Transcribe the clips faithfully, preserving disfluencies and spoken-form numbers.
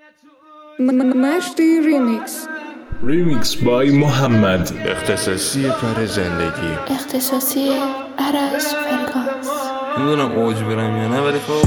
مشتی ریمیکس ریمیکس بای محمد. اختصاصی کار زندگی، اختصاصی عرش فرکانس. نمیدونم اوج برم یا نه، ولی خب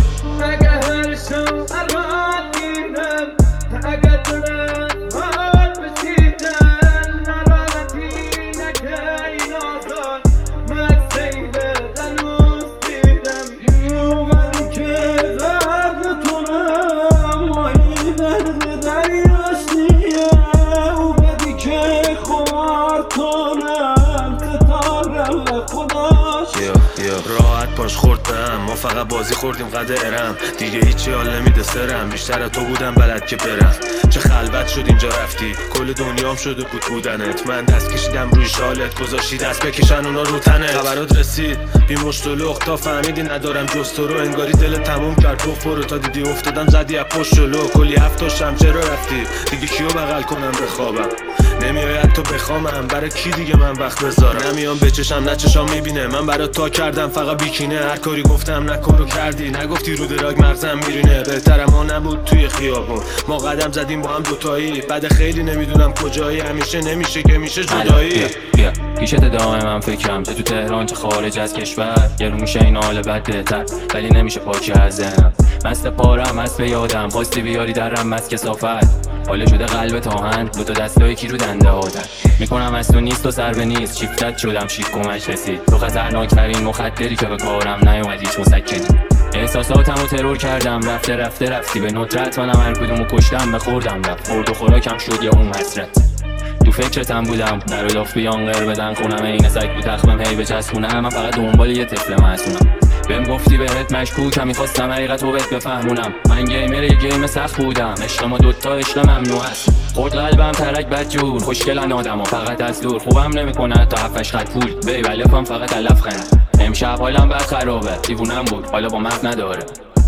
راحت باش خوردم، ما فقط بازی خوردیم قد ارم. دیگه هیچی حال نمیده سرم، بیشتر تو بودم بلد که برم. چه خلوت شد اینجا رفتی، کل دنیام شده بود بودنت. من دست کشیدم روی شالت، گذاشتی دست بکشن اونا رو تنت. خبرات رسید بی مشت و لخت تا فهمیدی ندارم جز تو رو. انگاری دل تموم کرد گفت برو، تا دیدی افتادم زدی از پشت جلو. کلی هفت شم چرا رفتی دیگه، کیو بغل کنم بخوابم؟ نمیاید تو بخوامم، برای کی دیگه من وقت بذارم؟ نمیام بچشم نه چشام میبینه، من برای تا کردم فقط بیکینه. هر کاری گفتم نکن رو کردی، نگفتی رو دراگ مغزم میرینه. بهترم ما نبود توی خیابون، ما قدم زدیم با هم دوتایی. بعد خیلی نمیدونم کجایی، همیشه نمیشه که میشه جدایی. بیا پیشت دائم من فکرم، چه تو تهران چه خارج از کشور. گرون میشه این حال بد بهتر، ولی نمیشه پاکی از ذهنم. مست پارم مست به یادم، خواستی بیاری درم مست کثافت. حاله شده قلب تاهن، دوتا دستای کی رو دنده هادن. میکنم از تو نیست و سر به نیست، شیفتت شدم شیف کمش رسید. تو خطرناکترین مخدری که به کارم نیومد هیچ مسکنی. احساساتمو ترور کردم، رفته رفته رفتی به ندرت. منم هر کدومو کشتم بخوردم رفت، خورد و خوراکم شد یا اون حسرت. تو فکرتم بودم در لاف بیان غیر بدن خونم. این سگ تو تخمم هی به چسبونم، من فقط دنبال یه طفل معصومم. بهم گفتی بهت مشکوکم، میخواستم حقیقتو بهت بفهمونم. من گیمر یه گیم سخت بودم، عشق ما دوتا عشق ممنوع است. خورد قلبم ترک بدجور، خوشگلن آدما فقط از دور. خوبم نمیکنه تا هفتش خط پول، بی ولفم فقط علف خند. امشب حالم بد خرابه، دیوونم بود حالا با مغز نداره.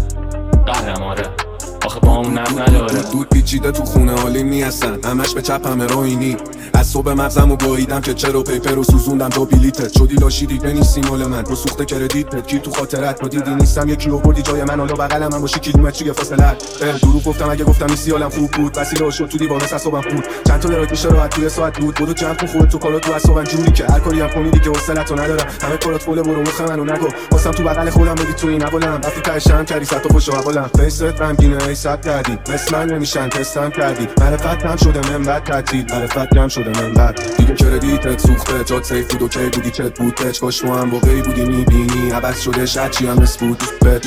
قهرماره آخه با اون نم نداره. دود پیچیده تو خونه حالی نیستن، همش به چپ همه روینی. از صبح مغزمو گاییدم که چرا پیپر رو سوزوندم تا بلیتت شدی لاشی. دیگه نیستی مال من رو سوخته کردیت کی تو خاطرت رو دیدی نیستم. یکی رو بردی جای من، حالا بغلم هم باشی کیلومتری فاصله. دروغ گفتم اگه گفتم این سیالم خوب بود، وسیله شد تو دیوانه اعصابم بود. چند تا درایت میشه راحت توی ساعت بود. برو جمع کن خودت تو کارات تو اعصابم جوری که هر کاری هم کنی دیگه حوصله‌تو ندارم. همه کارات فول برو مخ منو نگو، واسم تو بغل خودم بدی تو این اولم. وقتی کشم کردی صد تا خوش اولم، فیست غمگینه ای صد کردی مثل من نمیشن تستم کردی. معرفتم شده من بعد تعطیل، معرفتم شده من بعد دیگه کردیتت سوخته. جات سیف بود و کی بودی چت بود تچ، کاش ما هم واقعی بودی میبینی. عوض شده شد چی هم اسپود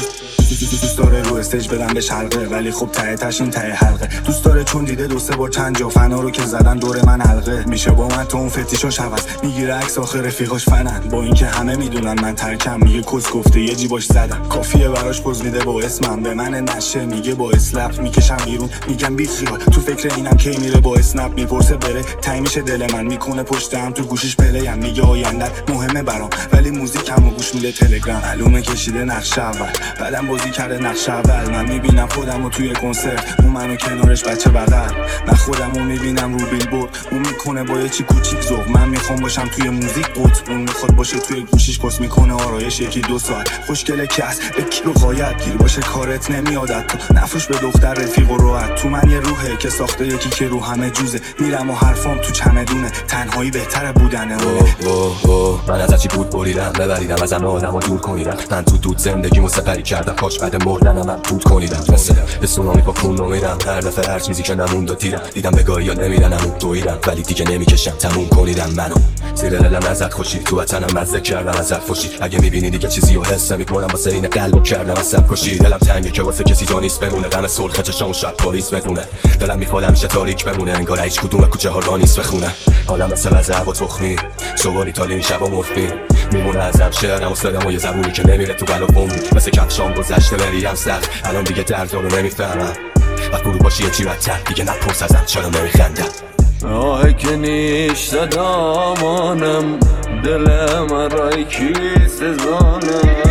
دوست داره رو استیج بدن بهش حلقه، ولی خب ته تش این ته حلقه. دوست داره چون دیده دو سه بار چند جا فنا رو که زدن دور من حلقه. میشه با من تو اون فتیشاش حوض، میگیره عکس آخر رفیقاش فنن. با اینکه همه میدونن من ترکم، میگه کس گفته یه جیباش زدم. کافیه براش پوز میده با اسمم، به من نشه میگه با اسلپ. میکشم بیرون میگم بی خیال، تو فکر اینم کی میره با اسنپ. میپرسه بره تای میشه دل من، میکنه پشتم تو گوشیش پلیم. میگه آینده مهمه برام، ولی موزیکمو گوش میده تلگرام. معلومه کشیده نقش اول، بعدم بازی کرده نقش اول. من میبینم خودمو توی کنسرت، اون منو کنارش بچه بغل. من خودمو میبینم رو بیلبورد، اون میکنه با یه چی کوچیک ذوق. من میخوام باشم توی موزیک قط، اون میخواد باشه توی گوشیش کس میکنه آرایش یکی دو ساعت. خوشگله کس به کیلو قایت گیر باشه کارت نمیادت. تو نفروش به دختر رفیق و راحت. تو من یه روحه که ساخته یکی که رو همه جوزه. میرم و حرفام تو چمدونه، تنهایی بهتره بودنه. من از چی بود بریدم ببریدم، ازم آدمو دور کنیدم. من تو دود زندگیمو سپری کردم، کاش بعد مردنم من بود کنیدم. مثل به سونامی پا کون نمیرم، هر دفعه هر چیزی که نموند و تیرم. دیدم به گاهی ها نمیرنم اون دویدم، ولی دیگه نمیکشم تموم کنیدم. منو زیر دلم ازت خوشی، تو وطنم مزه کردم ازت فوشی. اگه میبینی دیگه چیزی رو حس نمیکنم، واسه این قلبو کردم ازت کشی. دلم تنگه که واسه کسی جا نیست بمونه، غم صلح چشام شب پاریس بدونه. دلم میخواد همیشه تاریک بمونه، انگار هیچ کدوم کوچه ها را نیست بخونه. حالم مثل از هوا تخمی، صبحانی تا این شبا مرفی. میمونه ازم شعرم و صدام و یه زبونی که نمیره تو قلبم. مثل کفشام گذشته بریم سخت، الان دیگه درد رو نمیفهمم. وقت برو باشی یه چی بدتر، دیگه نپرس ازم چرا نمیخندم. راه که نیش دامانم، دلم رای کی سزانم.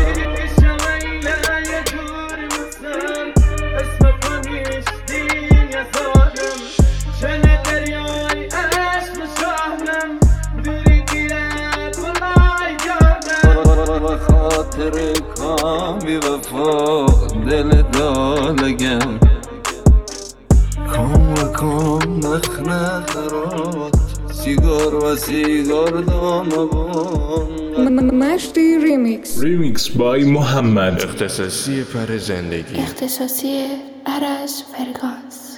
خاطر کام بی وفا دل دالگم، خاطرات سیگار و سیگار دامبان مشتی ریمیکس Remix by محمد. اختصاصی پر زندگی اختصاصی عرش فرگانس.